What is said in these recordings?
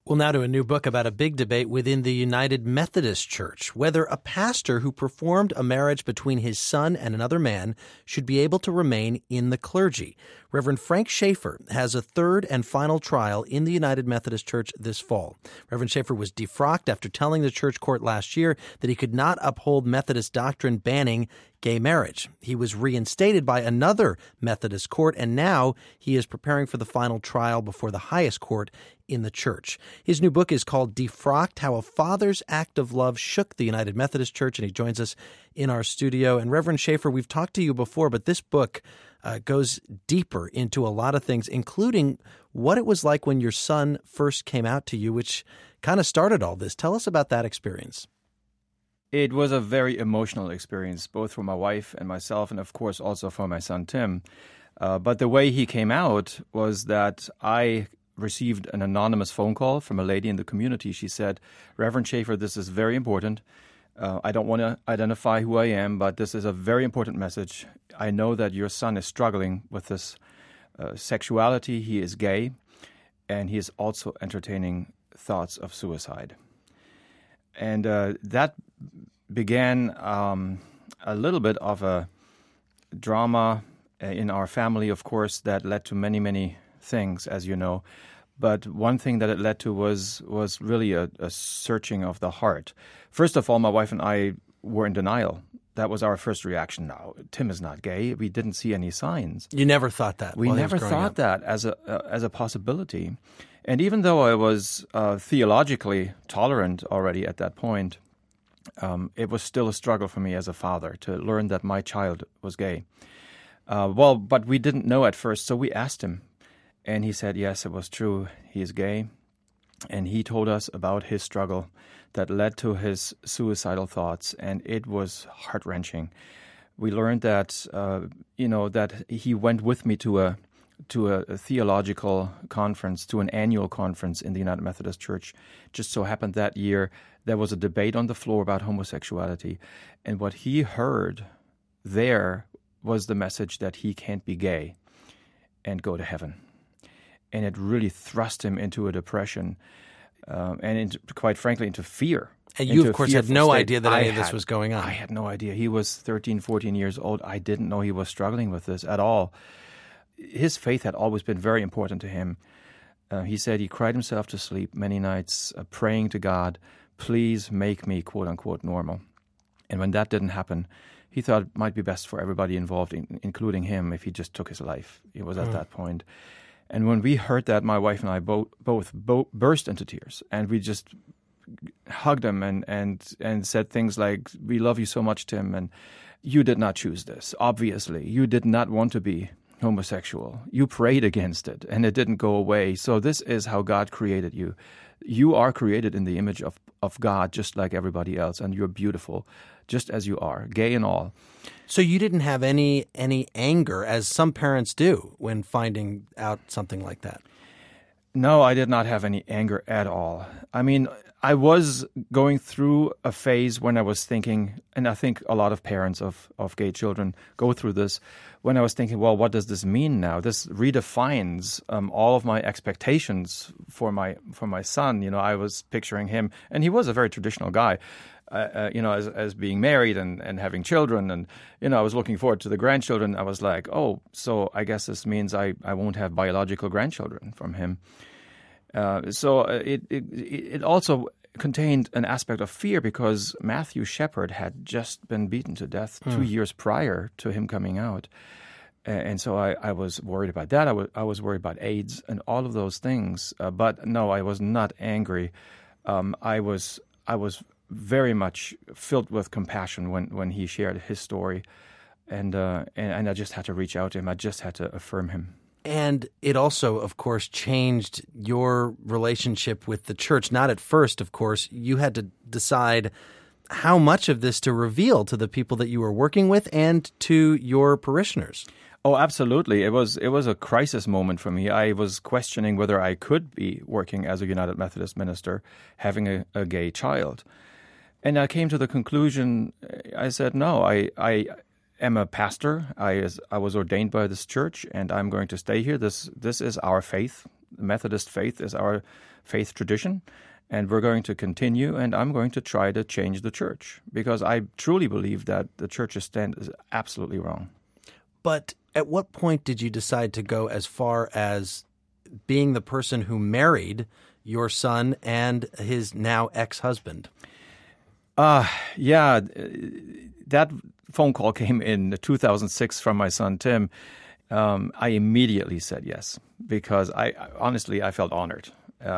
Well, now to a new book about a big debate within the United Methodist Church, whether a pastor who performed a marriage between his son and another man should be able to remain in the clergy. Reverend Frank Schaeffer has a third and final trial in the United Methodist Church this fall. Reverend Schaeffer was defrocked after telling the church court last year that he could not uphold Methodist doctrine banning gay marriage. He was reinstated by another Methodist court, and now he is preparing for the final trial before the highest court in the church. His new book is called Defrocked: How a Father's Act of Love Shook the United Methodist Church, and he joins us in our studio. And Reverend Schaeffer, we've talked to you before, but this book goes deeper into a lot of things, including what it was like when your son first came out to you, which kind of started all this. Tell us about that experience. It was a very emotional experience, both for my wife and myself, and of course also for my son Tim. But the way he came out was that I received an anonymous phone call from a lady in the community. She said, "Reverend Schaeffer, this is very important. I don't want to identify who I am, but this is a very important message. I know that your son is struggling with this sexuality. He is gay, and he is also entertaining thoughts of suicide." And that began a little bit of a drama in our family, of course, that led to many, many things, as you know. But one thing that it led to was really a searching of the heart. First of all, my wife and I were in denial. That was our first reaction. No, Tim is not gay. We didn't see any signs. You never thought that? We never thought that as a possibility. And even though I was theologically tolerant already at that point, it was still a struggle for me as a father to learn that my child was gay. But we didn't know at first, so we asked him. And he said, yes, it was true. He is gay. And he told us about his struggle that led to his suicidal thoughts, and it was heart-wrenching. We learned that, that he went with me to a theological conference, to an annual conference in the United Methodist Church. Just so happened that year there was a debate on the floor about homosexuality. And what he heard there was the message that he can't be gay and go to heaven. And it really thrust him into a depression and, quite frankly, into fear. And you, of course, had no idea that any of this was going on. I had no idea. He was 13, 14 years old. I didn't know he was struggling with this at all. His faith had always been very important to him. He said he cried himself to sleep many nights, praying to God, please make me, quote-unquote, normal. And when that didn't happen, he thought it might be best for everybody involved, including him, if he just took his life. It was at that point. And when we heard that, my wife and I both burst into tears, and we just hugged him and said things like, we love you so much, Tim, and you did not choose this, obviously. You did not want to be homosexual. You prayed against it, and it didn't go away. So this is how God created you. You are created in the image of God, just like everybody else, and you're beautiful, just as you are, gay and all. So you didn't have any anger, as some parents do, when finding out something like that? No, I did not have any anger at all. I mean, I was going through a phase when I was thinking, and I think a lot of parents of gay children go through this, when I was thinking, well, what does this mean now? This redefines all of my expectations for my son. You know, I was picturing him, and he was a very traditional guy, as being married and having children. And, I was looking forward to the grandchildren. I was like, oh, so I guess this means I won't have biological grandchildren from him. So it also contained an aspect of fear, because Matthew Shepard had just been beaten to death 2 years prior to him coming out. And so I was worried about that. I was worried about AIDS and all of those things. But no, I was not angry. I was very much filled with compassion when he shared his story. And I just had to reach out to him. I just had to affirm him. And it also, of course, changed your relationship with the church. Not at first, of course. You had to decide how much of this to reveal to the people that you were working with and to your parishioners. Oh, absolutely. It was a crisis moment for me. I was questioning whether I could be working as a United Methodist minister, having a gay child. And I came to the conclusion, I said, no, I am a pastor. I was ordained by this church, and I'm going to stay here. This is our faith. the Methodist faith is our faith tradition, and we're going to continue, and I'm going to try to change the church, because I truly believe that the church's stand is absolutely wrong. But at what point did you decide to go as far as being the person who married your son and his now ex-husband? Yeah, that phone call came in 2006 from my son, Tim. I immediately said yes, because I honestly felt honored.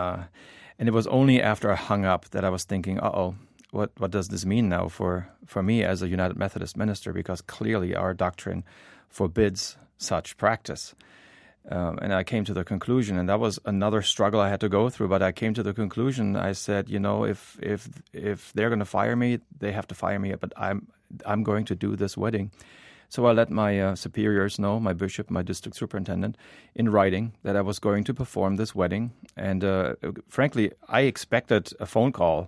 And it was only after I hung up that I was thinking, what does this mean now for me as a United Methodist minister? Because clearly our doctrine forbids such practice. And I came to the conclusion, and that was another struggle I had to go through, but I came to the conclusion, I said, if they're going to fire me, they have to fire me, but I'm going to do this wedding. So I let my superiors know, my bishop, my district superintendent, in writing that I was going to perform this wedding. And frankly, I expected a phone call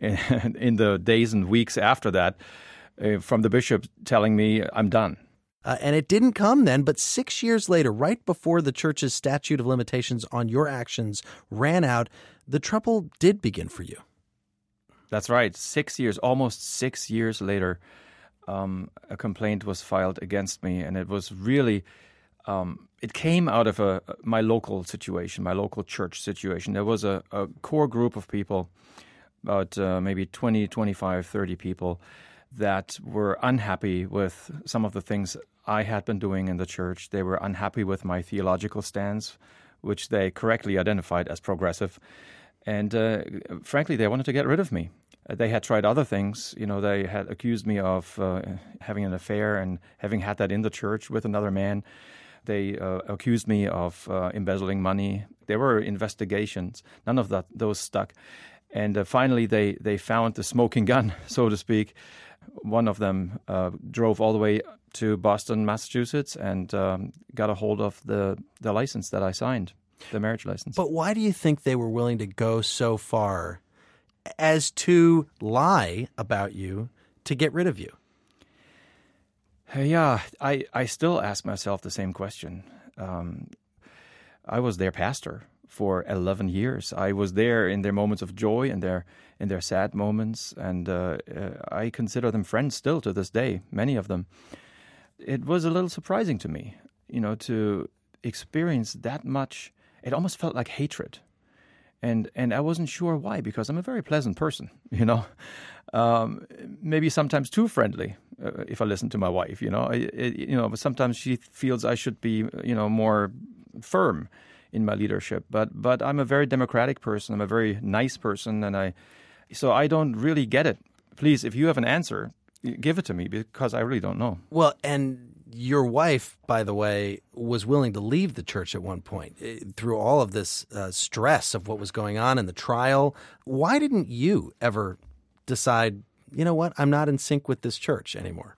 in the days and weeks after that from the bishop telling me I'm done. And it didn't come then, but 6 years later, right before the church's statute of limitations on your actions ran out, the trouble did begin for you. That's right. 6 years, almost 6 years later, a complaint was filed against me, and it was really, it came out of my local situation, my local church situation. There was a core group of people, about maybe 20, 25, 30 people, that were unhappy with some of the things I had been doing in the church. They were unhappy with my theological stance, which they correctly identified as progressive. And frankly, they wanted to get rid of me. They had tried other things. They had accused me of having an affair and having had that in the church with another man. They accused me of embezzling money. There were investigations. None of those stuck. And finally, they found the smoking gun, so to speak. One of them drove all the way to Boston, Massachusetts, and got a hold of the license that I signed, the marriage license. But why do you think they were willing to go so far as to lie about you to get rid of you? Yeah, I still ask myself the same question. I was their pastor for 11 years. I was there in their moments of joy and in their sad moments, and I consider them friends still to this day, many of them. It was a little surprising to me, to experience that much. It almost felt like hatred. And I wasn't sure why, because I'm a very pleasant person, maybe sometimes too friendly if I listen to my wife, but sometimes she feels I should be, more firm in my leadership. But I'm a very democratic person. I'm a very nice person, so I don't really get it. Please, if you have an answer, give it to me, because I really don't know. Well, and your wife, by the way, was willing to leave the church at one point through all of this stress of what was going on in the trial. Why didn't you ever decide, you know what, I'm not in sync with this church anymore?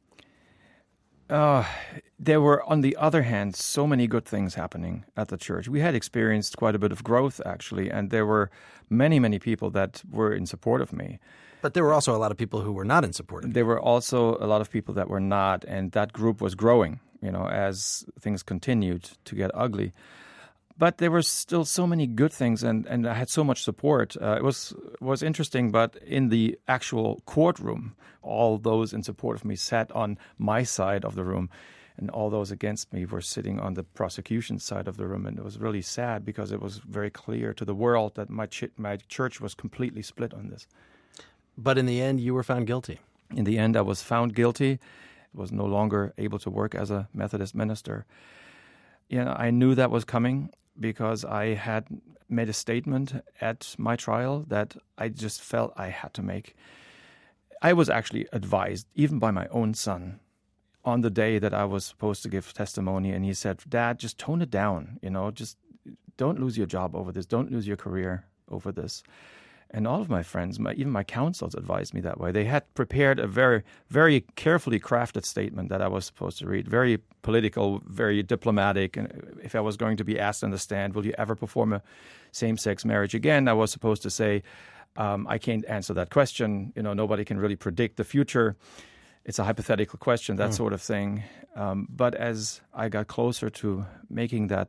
There were, on the other hand, so many good things happening at the church. We had experienced quite a bit of growth, actually, and there were many, many people that were in support of me. But there were also a lot of people who were not in support of you. There were also a lot of people that were not, and that group was growing, as things continued to get ugly. But there were still so many good things, and I had so much support. It was interesting, but in the actual courtroom, all those in support of me sat on my side of the room, and all those against me were sitting on the prosecution side of the room. And it was really sad, because it was very clear to the world that my church was completely split on this. But in the end, you were found guilty. In the end, I was found guilty. I was no longer able to work as a Methodist minister. I knew that was coming, because I had made a statement at my trial that I just felt I had to make. I was actually advised, even by my own son, on the day that I was supposed to give testimony, and he said, "Dad, just tone it down, just don't lose your job over this, don't lose your career over this." And all of my friends, even my counsels, advised me that way. They had prepared a very, very carefully crafted statement that I was supposed to read, very political, very diplomatic. And if I was going to be asked on the stand, will you ever perform a same-sex marriage again, I was supposed to say, I can't answer that question. Nobody can really predict the future. It's a hypothetical question, that sort of thing. But as I got closer to making that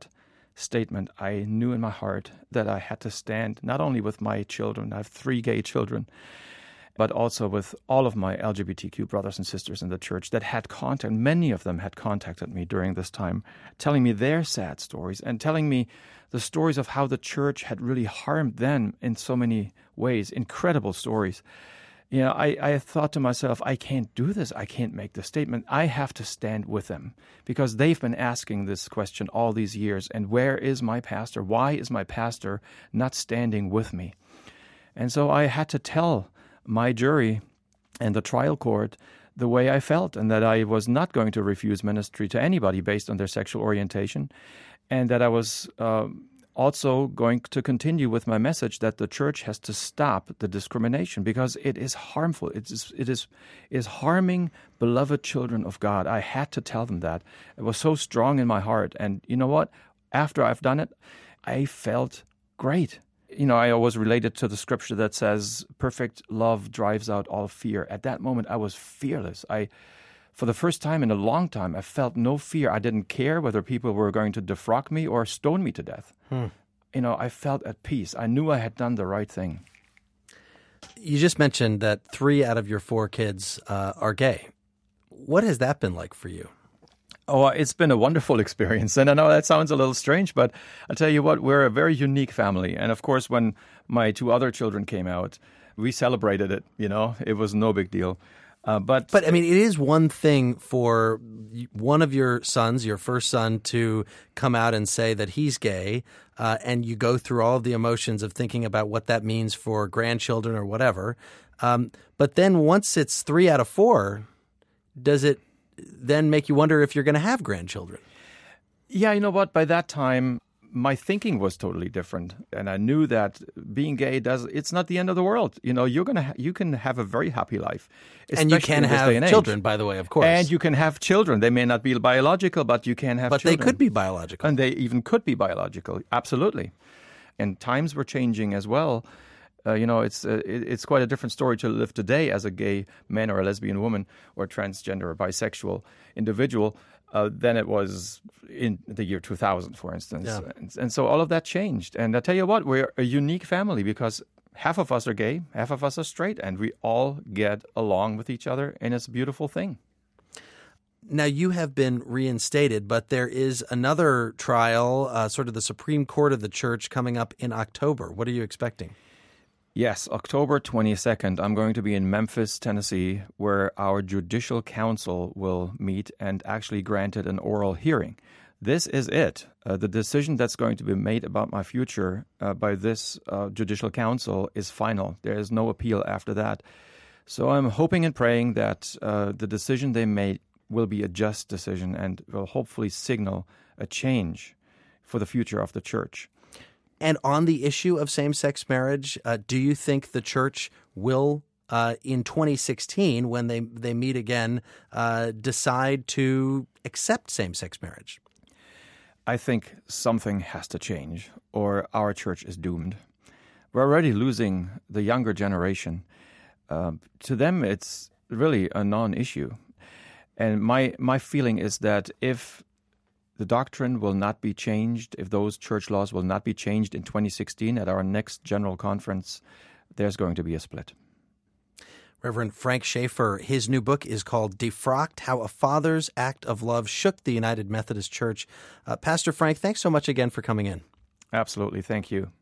statement, I knew in my heart that I had to stand not only with my children, I have 3 gay children, but also with all of my LGBTQ brothers and sisters in the church that had contact. Many of them had contacted me during this time, telling me their sad stories and telling me the stories of how the church had really harmed them in so many ways, incredible stories. You know, I thought to myself, I can't do this. I can't make this statement. I have to stand with them because they've been asking this question all these years. And where is my pastor? Why is my pastor not standing with me? And so I had to tell my jury and the trial court the way I felt, and that I was not going to refuse ministry to anybody based on their sexual orientation, and that I was also going to continue with my message that the church has to stop the discrimination because it is harmful. It is harming beloved children of God. I had to tell them that. It was so strong in my heart. And you know what? After I've done it, I felt great. You know, I always related to the scripture that says, perfect love drives out all fear. At that moment, I was fearless. For the first time in a long time, I felt no fear. I didn't care whether people were going to defrock me or stone me to death. You know, I felt at peace. I knew I had done the right thing. You just mentioned that 3 out of your 4 kids are gay. What has that been like for you? Oh, it's been a wonderful experience. And I know that sounds a little strange, but I'll tell you what, we're a very unique family. And of course, when my 2 other children came out, we celebrated it, you know. It was no big deal. But I mean, it is one thing for one of your sons, your first son, to come out and say that he's gay, and you go through all of the emotions of thinking about what that means for grandchildren or whatever. But then once it's 3 out of 4, does it then make you wonder if you're going to have grandchildren? Yeah, you know what? By that time, my thinking was totally different, and I knew that being gay it's not the end of the world. You know, you can have a very happy life, and you can have children, by the way, of course. And you can have children. They may not be biological, but you can have children. But they could be biological, and they even could be biological. Absolutely. And times were changing as well. You know, it's quite a different story to live today as a gay man or a lesbian woman or transgender or bisexual individual than it was in the year 2000, for instance. Yeah. And so all of that changed. And I tell you what, we're a unique family because half of us are gay, half of us are straight, and we all get along with each other, and it's a beautiful thing. Now, you have been reinstated, but there is another trial, sort of the Supreme Court of the Church, coming up in October. What are you expecting? Yes, October 22nd, I'm going to be in Memphis, Tennessee, where our Judicial Council will meet and actually granted an oral hearing. This is it. The decision that's going to be made about my future by this Judicial Council is final. There is no appeal after that. So I'm hoping and praying that the decision they made will be a just decision and will hopefully signal a change for the future of the church. And on the issue of same-sex marriage, do you think the church will, in 2016, when they meet again, decide to accept same-sex marriage? I think something has to change, or our church is doomed. We're already losing the younger generation. To them, it's really a non-issue. And my feeling is that if the doctrine will not be changed, if those church laws will not be changed in 2016 at our next general conference, there's going to be a split. Reverend Frank Schaeffer, his new book is called Defrocked: How a Father's Act of Love Shook the United Methodist Church. Pastor Frank, thanks so much again for coming in. Absolutely. Thank you.